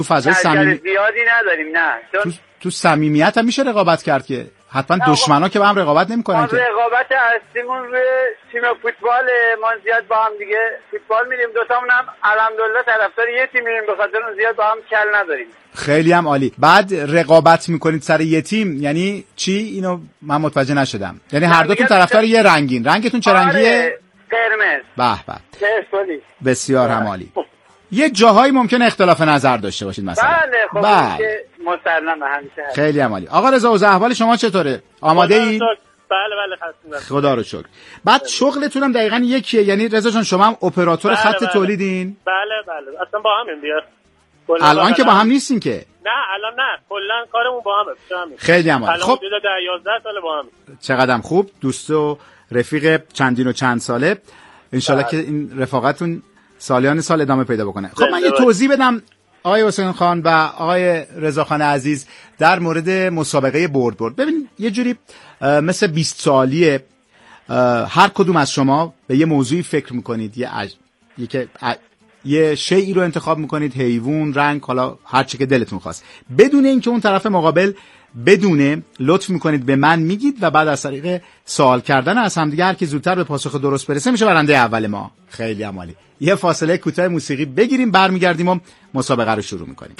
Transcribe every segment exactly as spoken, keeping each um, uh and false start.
تو فضای صمیمی زیادی نداریم. نه تو تو صمیمیت هم میشه رقابت کرد که حتما دشمنا که با هم رقابت نمیکنن که. رقابت اصلیمون روی تیم فوتبال، ما زیاد با هم دیگه فوتبال میریم، دو تامون هم الحمدلله طرفدار یه تیم میریم، به خاطر اون زیاد با هم کل نداریم. خیلی هم عالی. بعد رقابت میکنید سر یه تیم یعنی چی؟ اینو من متوجه نشدم. یعنی هر دوتون طرفدار یه رنگین. رنگتون چه رنگیه؟ قرمز. به به. پرسپولیس. بسیار هم عالی. یه جاهایی ممکنه اختلاف نظر داشته باشید مثلا. بله خب بله. مسلمه همیشه. خیلی هم عالی. آقا رضا اوضاع احوال شما چطوره؟ آماده ای؟ بله بله خسته خدا رو شکر. بعد شغلتون هم دقیقاً یکیه، یعنی رضا جان شما هم اپراتور خط بله تولیدین؟ بله بله اصلا با همیم دیگه. الان که با هم نیستین که؟ نه الان نه، کلا کارمون با همه. خیلی هم عالی. خب حدود ده یازده سال با هم. چقدرم خوب. دوست و رفیق چندین و چند ساله. انشالله که این رفاقتون سالیان سال ادامه پیدا بکنه. خب من یه توضیح بدم آقای حسین خان و آقای رضا خان عزیز در مورد مسابقه برد برد. ببین یه جوری مثل بیست سالیه، هر کدوم از شما به یه موضوعی فکر میکنید، یه اج... یه که ا... یه شیئی رو انتخاب میکنید، حیوان، رنگ، حالا هر چی که دلتون خواست، بدون اینکه اون طرف مقابل بدونه لطف میکنید به من میگید و بعد از طریق سوال کردن از همدیگه هر کی زودتر به پاسخ درست برسه میشه برنده اول ما. خیلی عالی. یه فاصله کوتاه موسیقی بگیریم، برمیگردیم و مسابقه رو شروع میکنیم.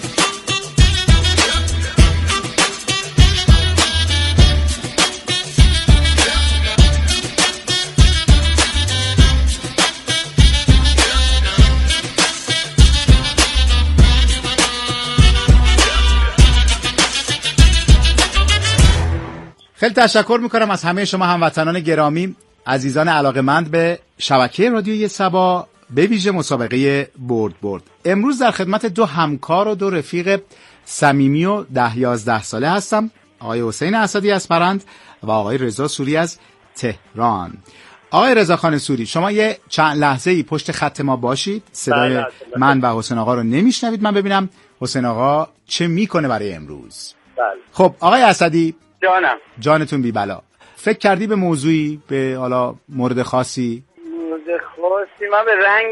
خیلی تشکر میکنم از همه شما هموطنان گرامی، عزیزان علاقه‌مند به شبکه رادیوی سبا، به ویژه مسابقه برد برد. امروز در خدمت دو همکار و دو رفیق صمیمی و ده یازده ساله هستم، آقای حسین اسدی از پرند و آقای رضا سوری از تهران. آقای رضا خان سوری، شما یه چند لحظه ای پشت خط ما باشید، صدای بله من و حسین آقا رو نمیشنوید، من ببینم حسین آقا چه میکنه برای امروز. بله. خب آقای اسدی جانم. جانتون بی بلا. فکر کردی به موضوعی، به حالا مورد خاصی؟ مورد خاصی من به رنگ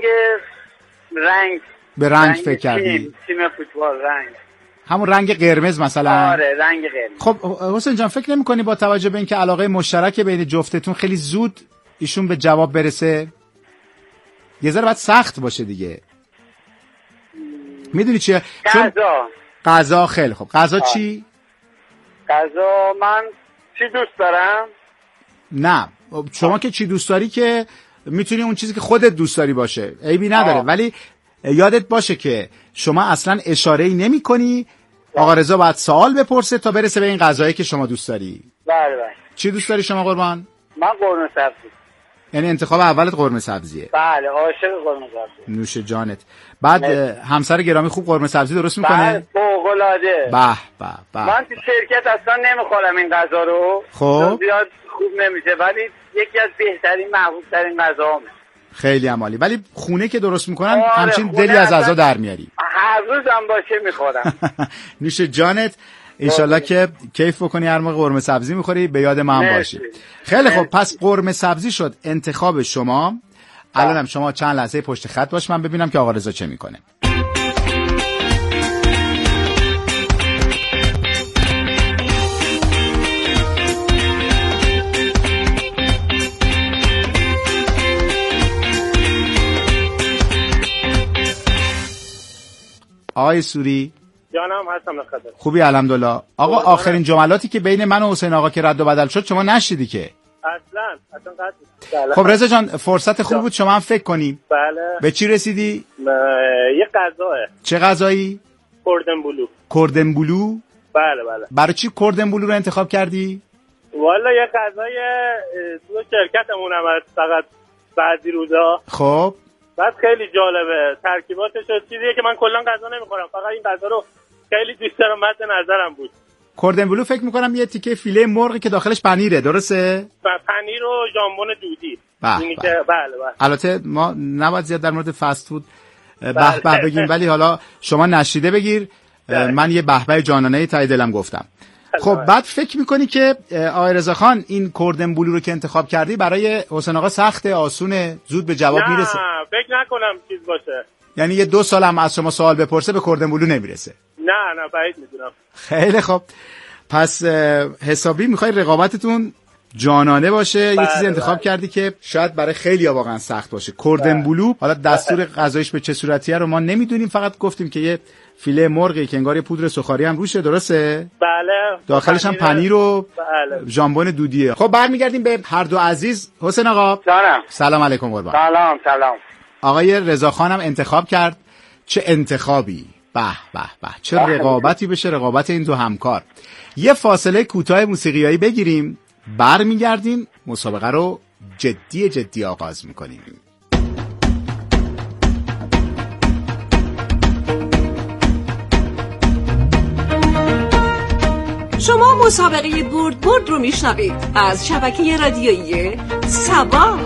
رنگ به رنگ, رنگ فکر کردی؟ تیم, تیم فوتبال رنگ. همون رنگ قرمز مثلا؟ آره رنگ قرمز. خب حسین جان فکر نمی کنی با توجه به اینکه علاقه مشترک بین جفتتون خیلی زود ایشون به جواب برسه؟ یه ذره باید سخت باشه دیگه. میدونی چیه؟ غذا. غذا. خیلی خب. غذا چی؟ غذا من چی دوست دارم؟ نه شما آه. که چی دوست داری که میتونی اون چیزی که خودت دوست داری باشه، عیبی نداره. آه. ولی یادت باشه که شما اصلا اشاره‌ای نمی کنی. آقا رضا باید سوال بپرسه تا برسه به این غذایی که شما دوست داری. بله بله. چی دوست داری شما قربان؟ من قرمه سبزی. یعنی انتخاب اولت قرمه سبزیه؟ بله عاشق قرمه سبزی. نوش جانت. بعد همسر گرامی خوب قرمه سبزی درست میکنه؟ بله فوق‌العاده. به به به. من تو شرکت اصلا نمیخورم این غذا رو. خب زیاد خوب نمیشه ولی یکی از بهترین محبوب ترین غذاامه. خیلی هم عالی. ولی خونه که درست میکنن همچین دلی از غذا در میاری. هر روزم باشه میخورم. نوش جانت. انشالله که کیف بکنی هر موقع قرمه سبزی میخوری به یاد من باشی. خیلی خب پس قرمه سبزی شد انتخاب شما. الانم شما چند لحظه پشت خط باش من ببینم که آقا رضا چه میکنه. آقای سوری جانم هستم نخدم. خوبی الحمدلله. آقا آخرین جملاتی که بین من و حسین آقا که رد و بدل شد شما نشدیدی که؟ اصلا اصلا قطعی. خب رضا جان فرصت خوب بود شما هم فکر کنیم. بله. به چی رسیدی؟ م... یه غذاه. چه غذایی؟ کردن بلو. کردن بلو؟ بله بله. برای چی کردن بلو رو انتخاب کردی؟ والا یه غذای تو شرکتمون هم فقط بعضی روزا. خب بعد خیلی جالبه ترکیباتش، چیزیه که من کلا غذا نمیخورم، فقط این غذا رو خیلی دوست دارم، مد نظرم بود. کردن بلو فکر میکنم یه تیکه فیله مرغی که داخلش پنیره، درسته؟ پنیر و ژامبون دودی. اینی که بله بله. البته ما نباید زیاد در مورد فست فود به به بگیم ولی حالا شما نشیده بگیر. بله. من یه به به جانانه ته دلم گفتم. خب بعد فکر میکنی که آقای رضا خان این کردن بلو رو که انتخاب کردی برای حسین آقا سخته، آسونه، زود به جواب نه، میرسه؟ نه فکر نکنم چیز باشه. یعنی یه دو سال هم از شما سوال بپرسه به کردن بلو نمیرسه. نه نه بعید میدونم. خیلی خوب. پس حسابی میخوای رقابتتون جانانه باشه. بله، یه چیزی انتخاب بله. کردی که شاید برای خیلی‌ها واقعا سخت باشه. کردن بلو حالا دستور غذایش به چه صورتیه رو ما نمیدونیم، فقط گفتیم که یه فیله مرغی که انگار یه پودر سوخاری هم روشه، درسته؟ بله. داخلش هم پنیر و بله. ژامبون دودیه. خب برمیگردیم به هر دو عزیز. حسین آقا سلام. سلام علیکم قربان. سلام سلام. آقای رضاخان هم انتخاب کرد. چه انتخابی. به به به. چه رقابتی بشه، رقابت این دو همکار. یه فاصله کوتاه موسیقیایی بگیریم، برمیگردیم مسابقه رو جدی جدی آغاز میکنیم. شما مسابقه برد برد رو میشنوید از شبکه رادیویی سبا.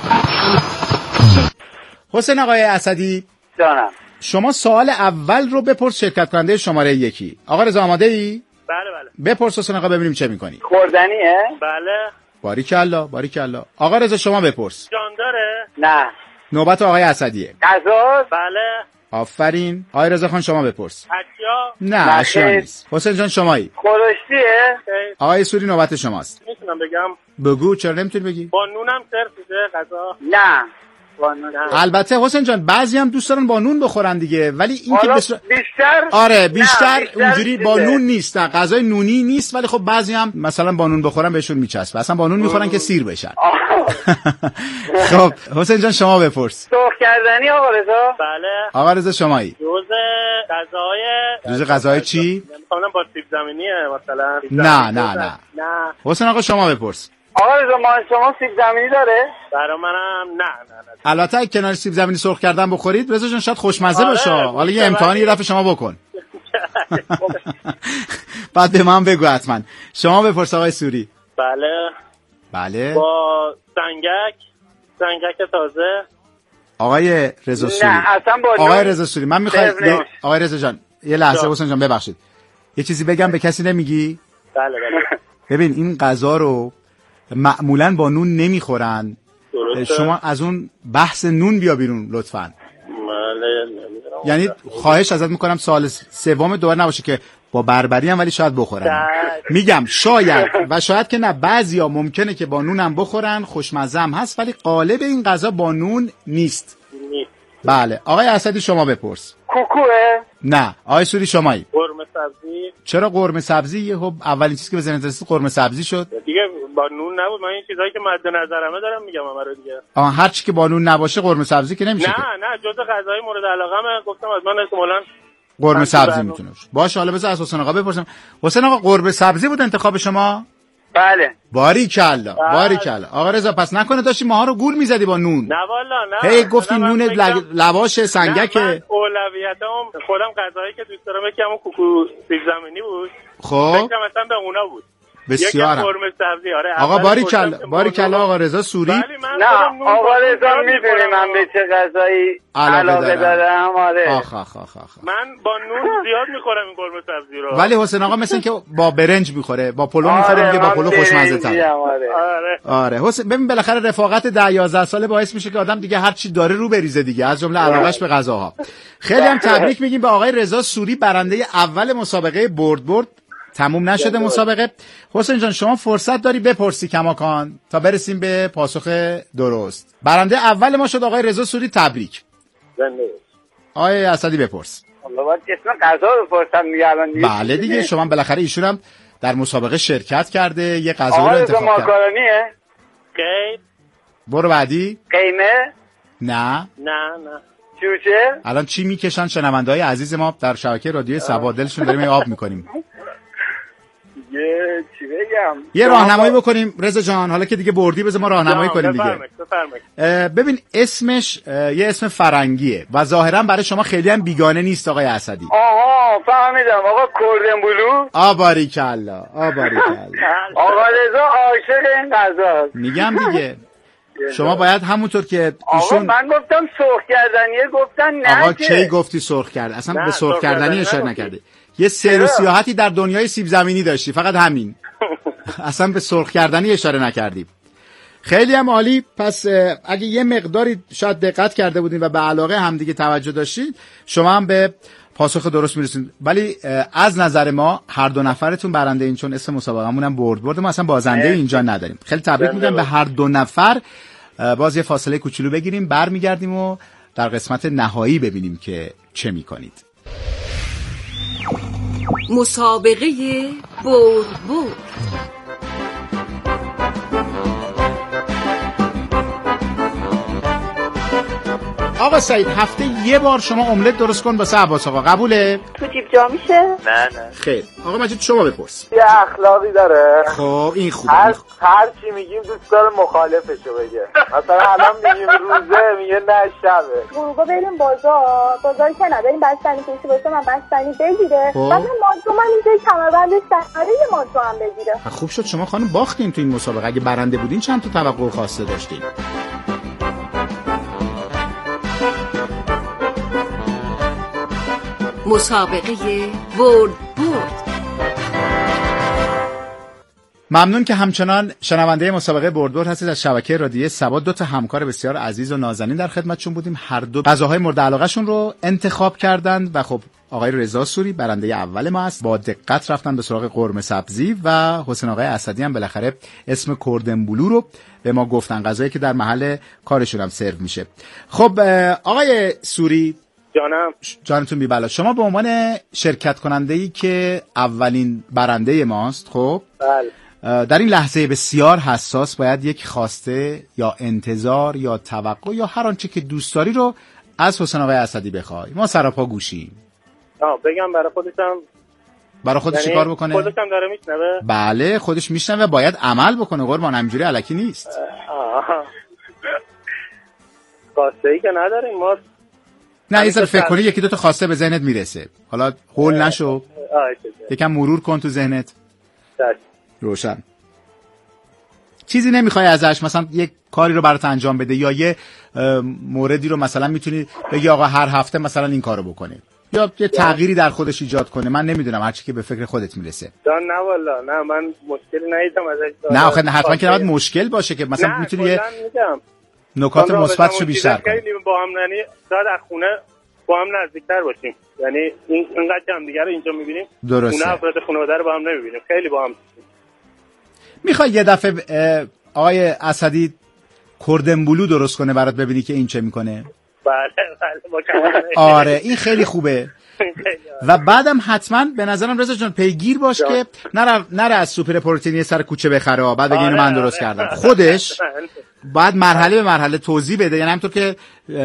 حسین آقای اسدی جانم. شما سوال اول رو بپرس شرکت کننده شماره یکی. آقا رضا آماده ای؟ بله بله. بپرس حسین آقا ببینیم چه میکنی. خوردنیه؟ بله. باریکالله باریکالله. آقا رضا شما بپرس. جان داره؟ نه. نوبت آقای اسدیه. غذا؟ بله. آفرین. آقای رضا خان شما بپرس. اشیا؟ نه اشیا نیست. حسین جان شمایی؟ خورشتیه؟ آقای سوری نوبت شماست. میتونم بگم؟ بگو. چرا نمیتونی بگی؟ با نونم سرفیزه غذا؟ نه. البته حسین جان بعضی هم دوست دارن با نون بخورن دیگه، ولی این که بسر... بیشتر آره بیشتر, بیشتر اونجوری با نون نیست، غذای نونی نیست، ولی خب بعضی هم مثلا با نون بخورن بهشون میچسبه، اصلا با نون میخورن که سیر بشن. خب حسین جان شما بپرس. سرخ کردنی آقا رضا؟ بله. آقا رضا شمایی؟ جزء غذای جزء غذای چی؟ مثلا با سیب زمینیه مثلا. نه نه نه نه. حسین آقا شما بپرس. آقا رضا ما شما سیب زمینی داره؟ برای منم نه نه نه. البته اگه کنار سیب زمینی سرخ کردن بخورید رضا جان شاید خوشمزه باشه. آره. حالا یه امتحانی یه دفعه شما بکن. بعد به من بگو حتما. شما بپرس آقای سوری. بله. بله. با سنگک سنگک تازه. آقای رضا سوری. نه اصلا با آقای رضا سوری من میخوام آقای رضا جان یه لحظه حسین جان ببخشید. یه چیزی بگم به کسی نمیگی؟ بله بله. ببین این غذا رو معمولاً با نون نمیخورن. درسته. شما از اون بحث نون بیا بیرون لطفاً. یعنی خواهش ازت میکنم سوال سوم دوباره نباشه که با بربری هم ولی شاید بخورن. میگم شاید و شاید که نه، بعضیا ممکنه که با نون هم بخورن، خوشمزه هم هست، ولی قالب این غذا با نون نیست. بله آقای اسدی شما بپرس. کوکوه؟ نه. آقای سوری شمایی؟ قرمه سبزی. چرا قرمه سبزی؟ خب اولین چیزی که به ذهنت رسید قرمه سبزی شد دیگه. با نون نبود. من این چیزایی که مد نظرمه دارم میگم همه رو دیگه. آها هر چی که با نون نباشه قرمه سبزی که نمیشه. نه نه جزء غذای مورد علاقه‌مه. گفتم از من احتمالاً قرمه سبزی میتونه باشه. باشه حالا بذار از حسین آقا بپرسم. حسین آقا قرمه سبزی بود انتخاب شما؟ بله. باریکلا باریکلا. آقا رضا پس نکنه داشتی ماها رو گول میزدی با نون؟ نه والا نه. هی گفتی نون لواش سنگک. من اولویتام خودم غذایی که دوست دارم یکی همون کوکو سیب زمینی بود. خب فکر کنم مثلا به اونا بود. بسیار قرمه سبزی. آره آقا باریکلا باریکلا آقا رضا سوری. نه آقا رضا میدونی من به چه غذایی علاقه دارم. آره آخ آخ آخ آخ من با نون زیاد میخورم این قرمه سبزی رو. ولی حسین آقا مثل این که با برنج میخوره، با پلو میخوره. میگه با پلو خوشمزه تره. آره آره حسین ببین بالاخره رفاقت ده یازده ساله باعث میشه که آدم دیگه هر چی داره رو بریزه دیگه، از جمله علاقش به غذاها. خیلی هم تبریک میگیم به آقای رضا سوری، برنده اول مسابقه برد برد. تموم نشده مسابقه. حسین جان شما فرصت داری بپرسی کماکان تا برسیم به پاسخ درست. برنده اول ما شد آقای رضا سوری. تبریک. آقای اسدی بپرس. الله باید اسم غذا رو بپرسم دیگه الان. بله دیگه شما بالاخره ایشون هم در مسابقه شرکت کرده، یه غذا رو انتخاب کرده. ماکارونیه؟ خیر. برو بعدی. قیمه؟ نه نه نه. جوجه؟ الان چی میکشن شنونده‌های عزیز ما در شبکه رادیو سبا؟ دلشون داریم آب میکنیم. یه چی بگم؟ یه راهنمایی بکنیم رضا جان، حالا که دیگه بردی بذار ما راهنمایی کنیم دیگه. ببین اسمش یه اسم فرنگیه و ظاهرا برای شما خیلی هم بیگانه نیست آقای اسدی. آها فهمیدم آقا کردن بلو. آ باریکالله آ باریکالله. آقا رضا عاشق این غذاست. میگم دیگه شما باید همونطور که ایشون. آقا من گفتم سرخ کردنیه گفتن نه. آقا کی گفتی سرخ کرد؟ اصلا به سرخ کردنی اشاره نکردی. یه سیر و سیاحتی در دنیای سیب زمینی داشتی، فقط همین. اصلا به سرخ کردنی اشاره نکردیم. خیلی هم عالی. پس اگه یه مقداری شاید دقت کرده بودین و به علاقه همدیگه توجه داشتین، شما هم به پاسخ درست میرسین. ولی از نظر ما هر دو نفرتون برنده این، چون اسم مسابقمون هم برد برد، ما اصلا بازنده اینجا نداریم. خیلی تبریک میگم به هر دو نفر. باز یه فاصله کوچولو بگیریم، برمیگردیم و در قسمت نهایی ببینیم که چه میکنید. مسابقه برد برد. آقا سعید، هفته یه بار شما املت درست کن واسه عباس آقا، قبوله؟ تو جیب جا میشه؟ نه نه. خیر. آقا مجید شما بپرس. یه اخلاقی داره. خب این خوبه. هر هر چی میگیم دوست داره مخالفشو بگه. مثلا الان میگیم روزه، میگه نه شبه. غروبا بریم بازار، بازار که نداریم بستنی پوشی باشه، من بستنی بگیره. بعد من مانتو من اینجا کمربندش سره یه مانتو هم بگیره. خوب شد شما خانم باختین تو این مسابقه. اگه برنده بودین چند تا توقع خواسته داشتین؟ مسابقه برد برد. ممنون که همچنان شنونده مسابقه برد برد هستید از شبکه رادیویی سبا. دو تا همکار بسیار عزیز و نازنین در خدمتشون بودیم. هر دو غذاهای مورد علاقهشون رو انتخاب کردند و خب آقای رضا سوری برنده اول ما است، با دقت رفتن به سراغ قرمه سبزی و حسین آقای اسدی هم بالاخره اسم کردن بلو رو به ما گفتن، غذایی که در محل کارشون هم سرو میشه. خب آقای سوری جانم. جانتون بی بلا. شما به عنوان شرکت کننده‌ای که اولین برنده ماست، خب بله، در این لحظه بسیار حساس باید یک خواسته یا انتظار یا توقع یا هر آنچه که دوست داری رو از حسین آقای اسدی بخوای. ما سراپا گوشیم. آه بگم برای خودشم، برای خودش یعنی چیکار بکنه؟ خودش هم داره میشنوه؟ بله خودش میشنوه، باید عمل بکنه قربان، همینجوری الکی نیست. آه خواسته ای که نداریم ما. نه یه ذره فکر کنی یکی دو تا خواسته به ذهنت میرسه، حالا هول نشو، یکم مرور کن تو ذهنت. روشن. چیزی نمیخوای ازش، مثلا یک کاری رو برات انجام بده یا یه موردی رو مثلا میتونی بگی آقا هر هفته مثلا این کارو بکنه، یا یه تغییری در خودش ایجاد کنه. من نمیدونم، هر چی که به فکر خودت میرسه. نه والا نه، من مشکلی ندیدم ازش. نه آخه حتما که نباید مشکل باشه که مثلا میتونی یه نکات مثبتشو بیشتر کنی. خیلی با هم یعنی شاید از خونه با هم نزدیکتر باشیم، یعنی این اینقدر هم دیگه رو اینجا میبینیم. درسته. خونه افراد خانواده رو با هم نمیبینیم، خیلی با هم. میخوای یه دفعه آقای اسدی کردن بلو درست کنه برات ببینی که این چه میکنه؟ بله بله با کمال. آره این خیلی خوبه. و بعدم حتما به نظرم رضا جان پیگیر باش جان. که نره نره از سوپر پروتئینی سر کوچه بخره بعد بگه اینو من درست آره. کردم. خودش بعد مرحله به مرحله توضیح بده، یعنی همونطور که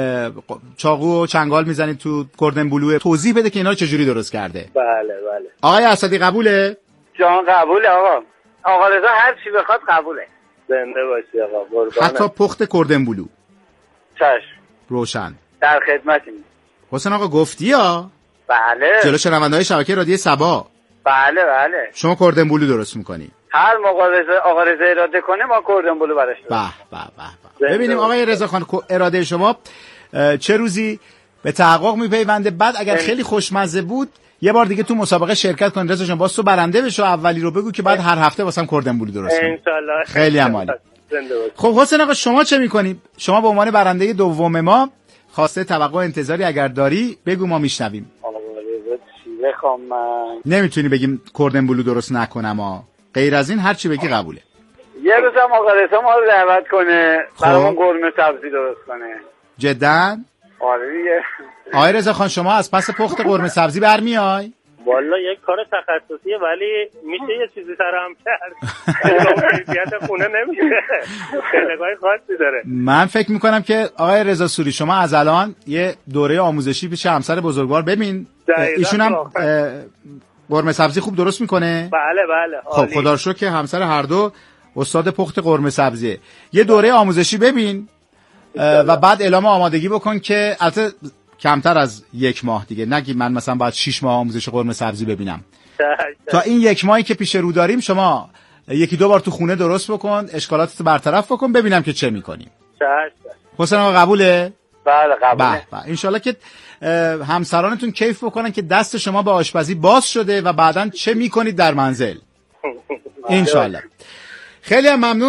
چاقو و چنگال میزنید تو کردن بلو توضیح بده که اینا رو چجوری درست کرده. بله بله. آقای اسدی قبوله؟ جان قبوله آقا. آقا رضا هر چی بخواد قبوله. زنده باشی آقا قربانت. حتی پخت کردن بلو. چشم. روشن. در خدمتیم. حسین آقا گفتی ها؟ بله. جلو شنونده‌های شبکه رادیو سبا. بله بله. شما کردن بلو درست می‌کنی؟ هر موقع رضا آقا رضا اراده کنه ما کردن بلو براش. به به به. ببینیم آقای رضا خان اراده شما چه روزی به تحقق میپیونده. بعد اگر خیلی خوشمزه بود یه بار دیگه تو مسابقه شرکت کن رضا جان، باز تو برنده بشو، اولی رو بگو که بعد هر هفته واسم کردن بلو درست کنی. ان شاءالله. خیلی عالی. خب حسین آقا شما چه می‌کنی؟ شما به عنوان برنده دوم ما خواسته توقع انتظاری اگر داری بگو ما میشنویم. آقا رضا چی بخوام من؟ نمیتونی بگیم کردن بلو درست نکنم ها. غیر از این هر چی بگی قبوله. یه روز هم آقا رضا ما رو دعوت کنه برامون قرمه سبزی درست کنه. جدا؟ آره دیگه. آقای رضا خان شما از پس پخت قرمه سبزی برمیای؟ والا یک کار تخصصیه ولی میشه یه چیزی سرم کرد. کیفیت خونه نمیشه. خیلی‌های خاصی داره. من فکر میکنم که آقای رضا سوری شما از الان یه دوره آموزشی پیش همسر بزرگوار ببین. ایشون هم قرمه سبزی خوب درست میکنه؟ بله بله. خب خدا رو شکر که همسر هر دو استاد پخت قرمه سبزیه. یه دوره آموزشی ببین و بعد اعلام آمادگی بکن که البته کمتر از یک ماه دیگه، نگی من مثلا باید شش ماه آموزش قرمه سبزی ببینم. تا این یک ماهی که پیش رو داریم شما یکی دو بار تو خونه درست بکن، اشکالاتتو برطرف بکن، ببینم که چه میکنیم. حسین آقا قبوله؟ بله قبوله. ان شاءالله که همسرانتون کیف بکنن که دست شما به آشپزی باز شده و بعداً چه میکنید در منزل. ان شاءالله. خیلی هم ممنون.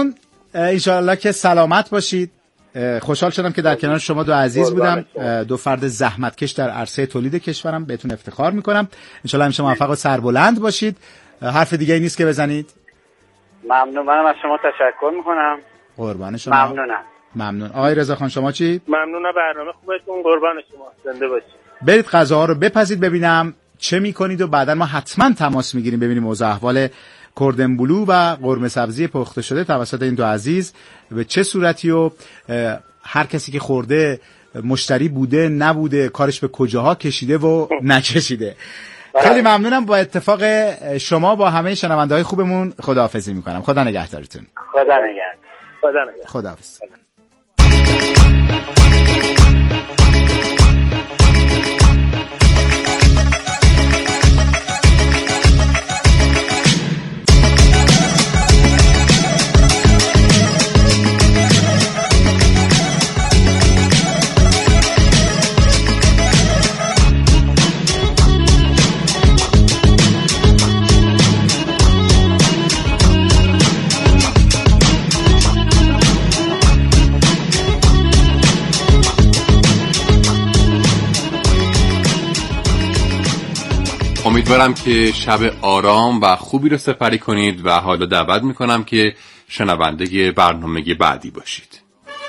انشاءالله که سلامت باشید. خوشحال شدم که در کنار شما دو عزیز بودم، دو فرد زحمتکش در عرصه تولید کشورم. بهتون افتخار میکنم. انشاءالله همیشه موفق و سربلند باشید. حرف دیگه ای نیست که بزنید؟ ممنون. منم از شما تشکر میکنم. قربان شما. ممنونم. ممنون. آقای رضاخان شما چی؟ ممنونم، برنامه خوبتون. قربان شما. زنده باشید. برید غذاها رو بپزید ببینم چه میکنید و بعدا ما حتما تماس میگیریم ببینیم اوضاع احوال کردن بلو و قرمه سبزی پخته شده توسط این دو عزیز به چه صورتی و هر کسی که خورده مشتری بوده نبوده، کارش به کجاها کشیده و نکشیده. خیلی ممنونم. با اتفاق شما با همه شنونده‌های خوبمون خداحافظی میکنم. خدا نگهدارتون. خدا نگهدار. خدا نگهدار. خداحافظ. امیدوارم که شب آرام و خوبی رو سپری کنید و حالا دعوت میکنم که شنونده برنامه بعدی باشید.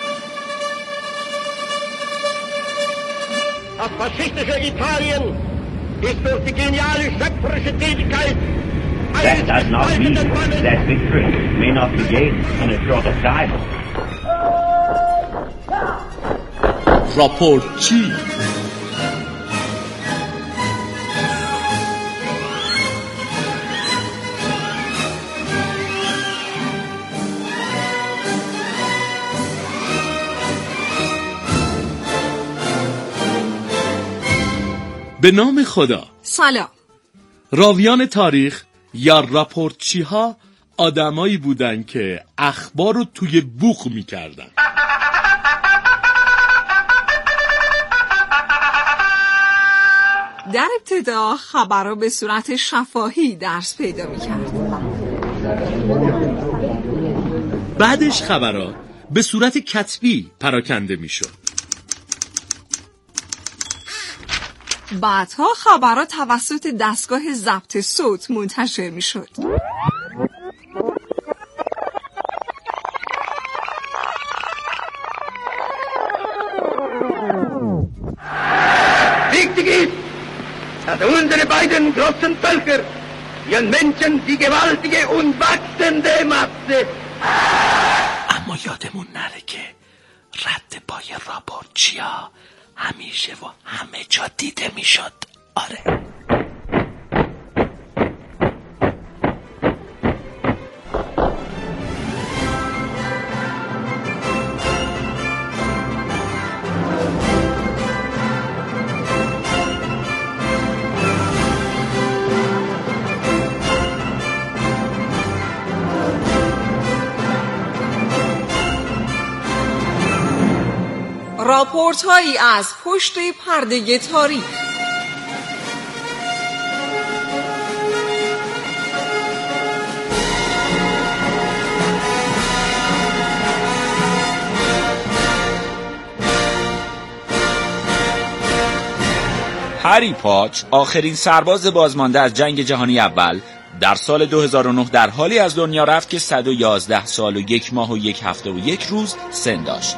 Das faschistische Italien ist durch die geniale schöpferische Tätigkeit That does not mean that victory may not be gained on a short of time. راپورت چی؟ به نام خدا. سلام. راویان تاریخ یا راپورتچی ها آدمایی بودن که اخبار رو توی بوق میکردن. در ابتدا خبرها به صورت شفاهی درس پیدا میکرد. بعدش خبرها به صورت کتبی پراکنده میشد. بعدها خبرها توسط دستگاه ضبط صوت منتشر میشد. Wichtig ist, dass unsere beiden großen Völker ihren Menschen die gewaltige und wachsende Masse. اما یادمون نره که رد پای راپورتچیا همیشه و همه جا دیده میشد. آره. راپورت هایی از پشت پرده تاریخ. هری پاتر، آخرین سرباز بازمانده از جنگ جهانی اول، در سال دو هزار و نه در حالی از دنیا رفت که صد و یازده سال و یک ماه و یک هفته و یک روز سن داشت.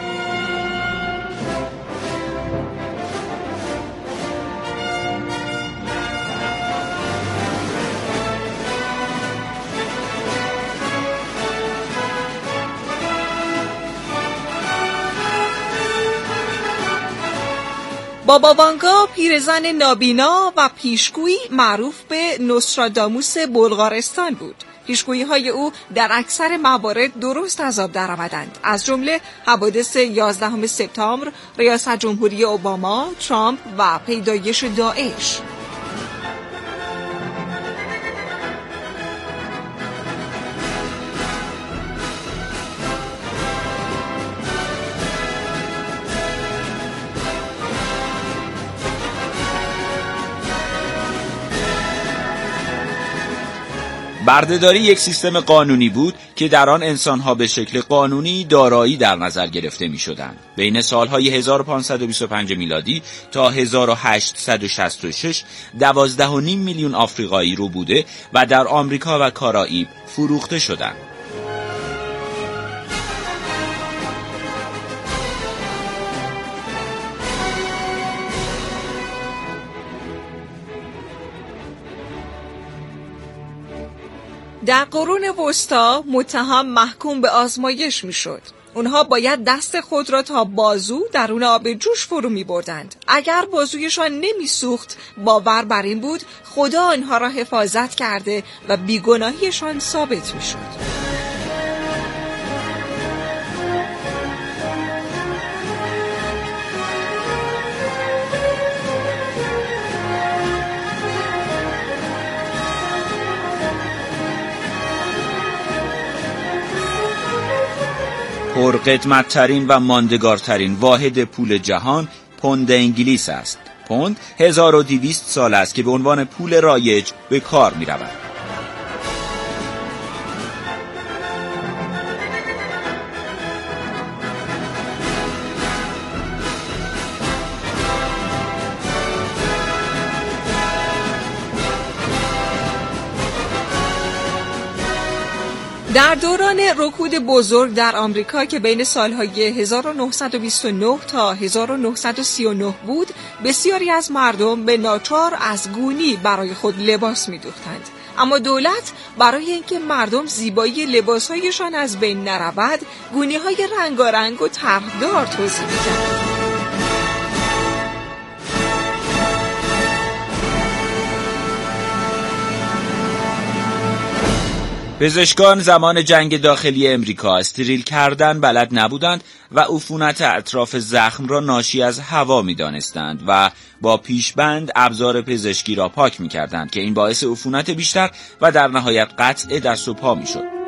بابا وانگا پیرزن نابینا و پیشگویی معروف به نوستراداموس بلغارستان بود. پیشگویی های او در اکثر موارد درست از آب درآمدند، از جمله حوادث یازدهم سپتامبر، ریاست جمهوری اوباما، ترامپ و پیدایش داعش. بردهداری یک سیستم قانونی بود که در آن انسانها به شکل قانونی دارایی در نظر گرفته می شدند. بین سالهای هزار و پانصد و بیست و پنج میلادی تا هزار و هشتصد و شصت و شش دوازده و نیم میلیون آفریقایی رو بوده و در آمریکا و کارائیب فروخته شدند. در قرون وسطا متهم محکوم به آزمایش می شد. اونها باید دست خود را تا بازو درون آب جوش فرو می بردند. اگر بازویشان نمی سوخت باور بر این بود خدا آنها را حفاظت کرده و بیگناهیشان ثابت می شد. پرقدمت‌ترین و ماندگارترین واحد پول جهان پوند انگلیس است. پوند هزار و دویست سال است که به عنوان پول رایج به کار می رود. در دوران رکود بزرگ در آمریکا که بین سالهای هزار و نهصد و بیست و نه تا هزار و نهصد و سی و نه بود، بسیاری از مردم به ناچار از گونی برای خود لباس می‌دوختند. اما دولت برای اینکه مردم زیبایی لباسهایشان از بین نرود، گونی‌های رنگارنگ و طرحدار توزیع می‌کرد. پزشکان زمان جنگ داخلی امریکا استریل کردن بلد نبودند و عفونت اطراف زخم را ناشی از هوا می دانستند و با پیشبند ابزار پزشکی را پاک می کردند که این باعث عفونت بیشتر و در نهایت قطع دست و پا می شد.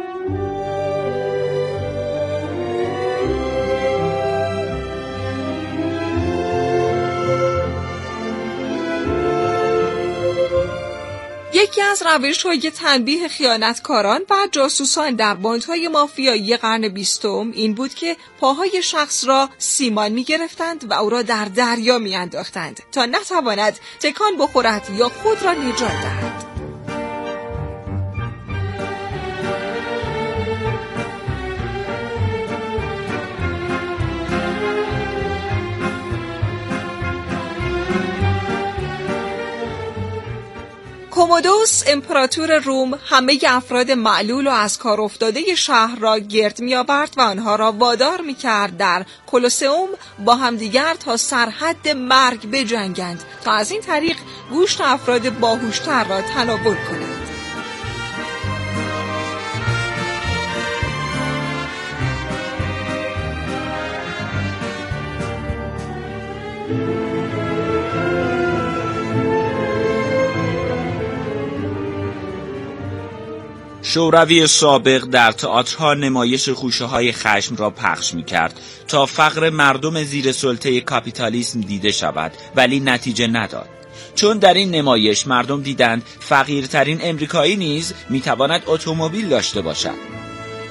یکی از روش‌های تنبیه خیانتکاران و جاسوسان در باندهای مافیایی قرن بیستم این بود که پاهای شخص را سیمان می‌گرفتند و او را در دریا می‌انداختند تا نتواند تکان بخورد یا خود را نجات دهد. کومودوس امپراتور روم همه افراد معلول و از کار افتاده شهر را گرد می آورد و آنها را وادار می کرد در کولوسئوم با همدیگر تا سرحد مرگ بجنگند تا از این طریق گوشت افراد باهوشتر را تناول کنند. شوروی سابق در تئاترها نمایش خوشه‌های خشم را پخش می‌کرد تا فقر مردم زیر سلطه کاپیتالیسم دیده شود، ولی نتیجه نداد. چون در این نمایش مردم دیدند فقیرترین امریکایی نیز می‌تواند اتومبیل داشته باشد.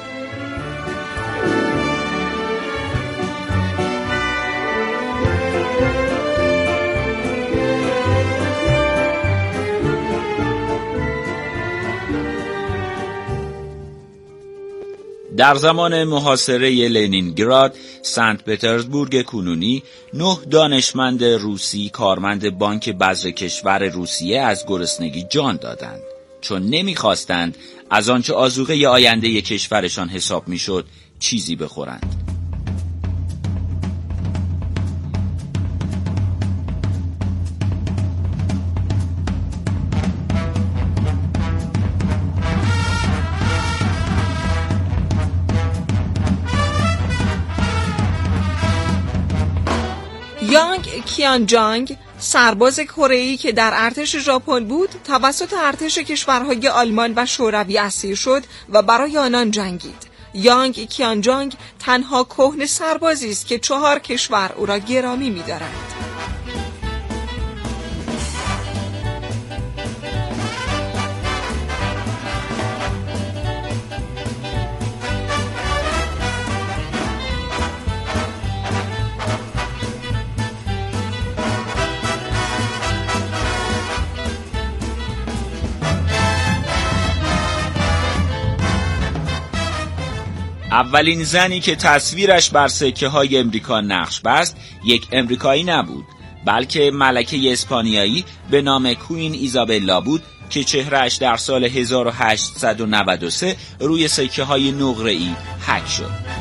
در زمان محاصره لنینگراد، سنت پترزبورگ کنونی، نه دانشمند روسی کارمند بانک بذر کشور روسیه از گرسنگی جان دادند، چون نمی‌خواستند از آنچه آذوقه آینده کشورشان حساب می‌شد چیزی بخورند. یانگ کیانجانگ، سرباز کره‌ای که در ارتش ژاپن بود، توسط ارتش کشورهای آلمان و شوروی اسیر شد و برای آنان جنگید. یانگ کیانجانگ تنها کهنه سربازی است که چهار کشور او را گرامی می‌دارند. اولین زنی که تصویرش بر سکه های امریکا نقش بست یک امریکایی نبود، بلکه ملکه اسپانیایی به نام کوین ایزابلا بود که چهرهش در سال هزار و هشتصد و نود و سه روی سکه های نقره‌ای حک شد.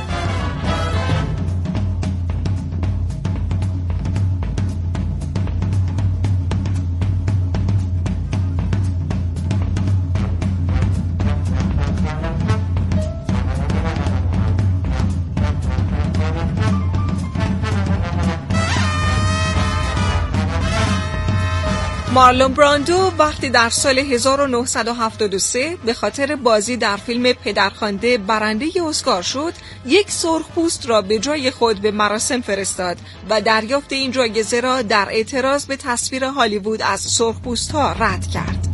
مارلون براندو وقتی در سال هزار و نهصد و هفتاد و سه به خاطر بازی در فیلم پدرخوانده برنده اسکار شد، یک سرخپوست را به جای خود به مراسم فرستاد و دریافت این جایزه را در اعتراض به تصویر هالیوود از سرخپوست‌ها رد کرد.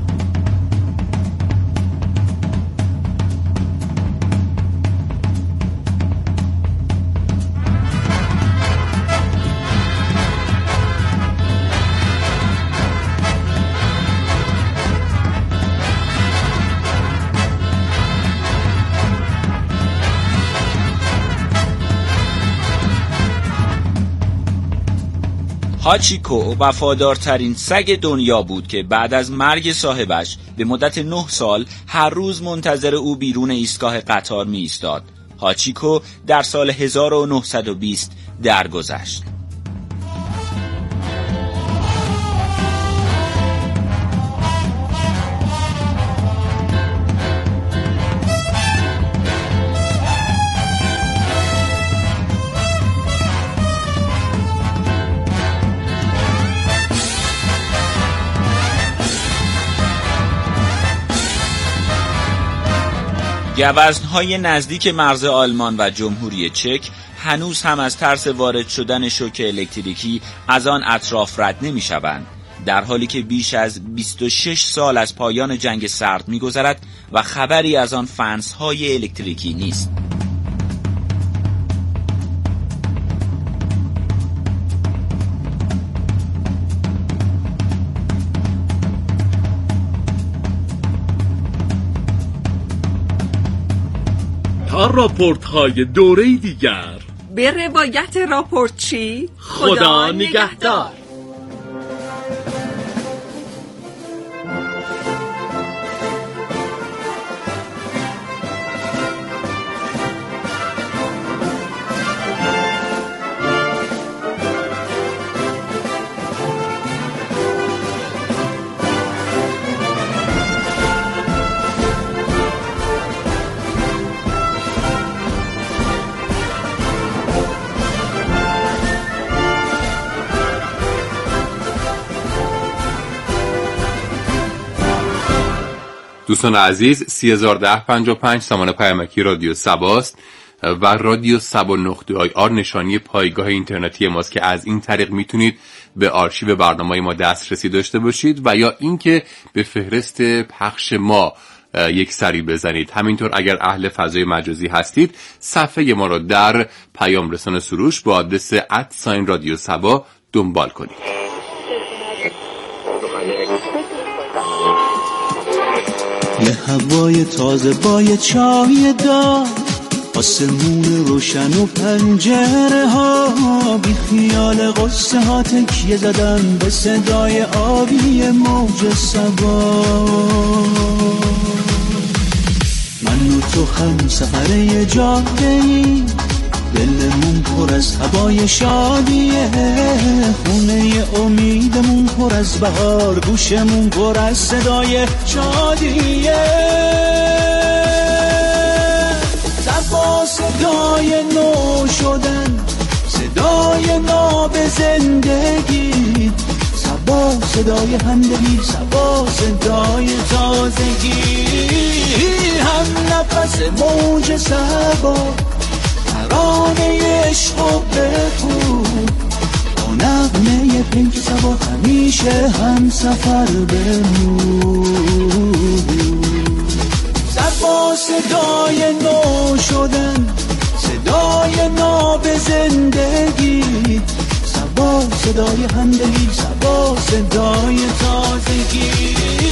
هاچیکو وفادارترین سگ دنیا بود که بعد از مرگ صاحبش به مدت نه سال هر روز منتظر او بیرون ایستگاه قطار می ایستاد. هاچیکو در سال هزار و نهصد و بیست درگذشت. گوزن‌های نزدیک مرز آلمان و جمهوری چک هنوز هم از ترس وارد شدن شوک الکتریکی از آن اطراف رد نمی‌شوند، در حالی که بیش از بیست و شش سال از پایان جنگ سرد می‌گذرد و خبری از آن فنس‌های الکتریکی نیست. تا راپورت های دوره دیگر به روایت راپورت چی؟ خدا, خدا نگهدار. دوستان عزیز، سی هزار ده پنجاه و پنج سامان پیامکی رادیو سباست و رادیو سبا نقطه آی آر نشانی پایگاه اینترنتی ماست که از این طریق میتونید به آرشیو برنامه‌های ما دسترسی داشته باشید و یا اینکه به فهرست پخش ما یک سری بزنید. همینطور اگر اهل فضای مجازی هستید صفحه ما را در پیام رسان سروش با آدرس ات ساین رادیو سبا دنبال کنید. یه هوای تازه با یه چای دار، آسمون روشن و پنجره ها، بی خیال قصه ها تکیه زدن به صدای آبی موج سبا. من و تو هم سفر یه جاده‌ای، دلمون پر از هوای شادیه، خونه امیدمون پر از بهار، گوشمون پر از صدای شادیه. سبا صدای نو شدن، صدای ناب زندگی، سبا صدای همدلی، سبا صدای تازگی، هم نفس موج سبا، ترانه عشق و بگو، با نغمه پنک سبا همیشه هم سفر بمون. سبا صدای نو شدن، صدای ناب زندگی، سبا صدای همدلی، سبا صدای تا